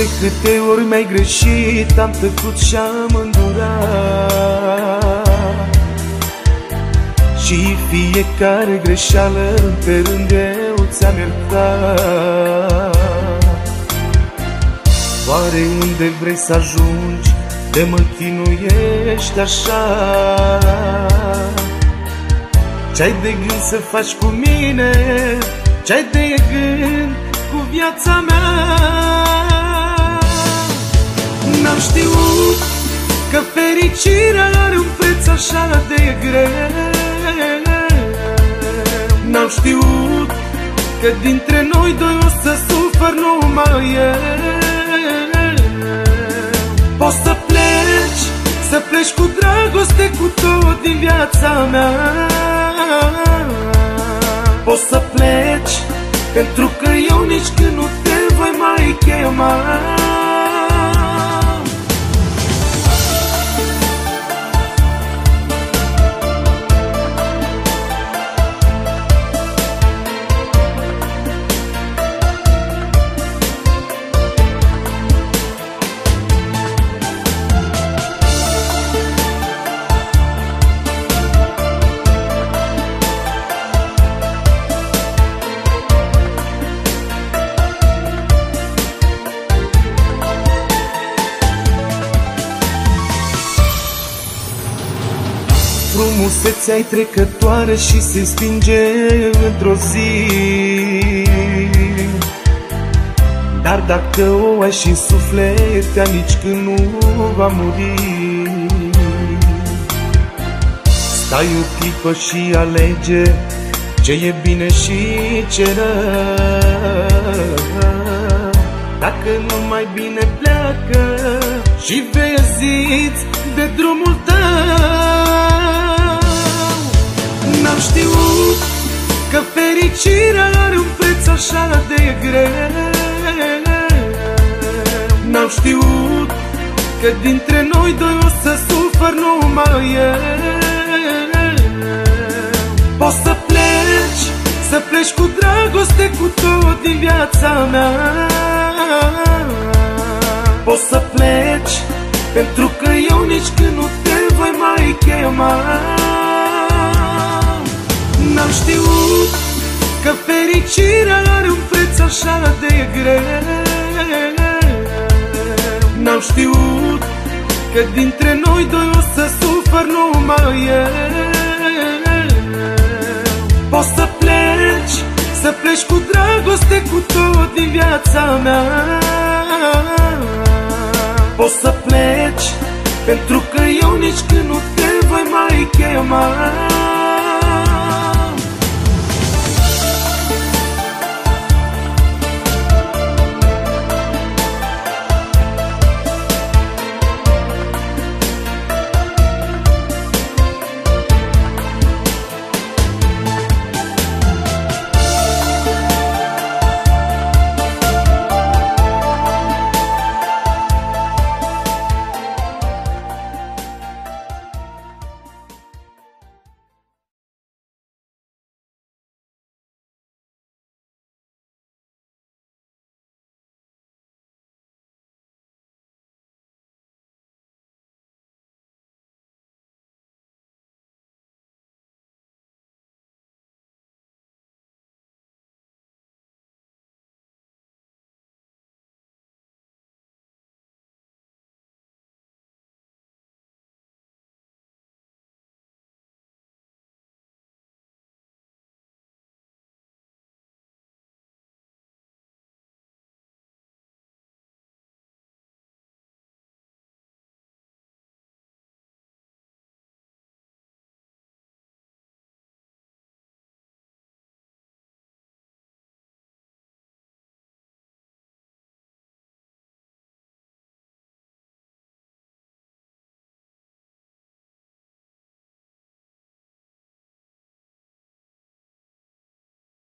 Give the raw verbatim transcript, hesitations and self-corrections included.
De câte ori mi-ai greșit, am tăcut și-am îndurat, și fiecare greșeală pe rând eu ți-am iertat. Oare unde vrei să ajungi, de mă chinuiești așa? Ce-ai de gând să faci cu mine? Ce-ai de gând cu viața mea? N-am știut că fericirea are un preț așa de greu. N-am știut că dintre noi doi o să sufăr numai eu. Poți să pleci, să pleci cu dragoste, cu tot din viața mea. Poți să pleci, pentru că eu nici când nu te voi mai chema. Frumusețea-i trecătoare și se stinge într-o zi, dar dacă o ai și în suflet, ea nici când nu va muri. Stai o clipă și alege ce e bine și ce rău. Dacă nu mai bine pleacă și veziți de drumul tău. N-am știut că fericirea are un preț așa de greu. N-am știut că dintre noi doi o să sufăr numai eu. Poți să pleci, să pleci cu dragoste, cu tot din viața mea. Poți să pleci, pentru că eu nici când nu te voi mai chema. N-am știut că fericirea are un preț așa de greu. N-am știut că dintre noi doi o să sufăr numai eu. Poți să pleci, să pleci cu dragoste, cu tot din viața mea. Poți să pleci, pentru că eu nici când nu te voi mai chema.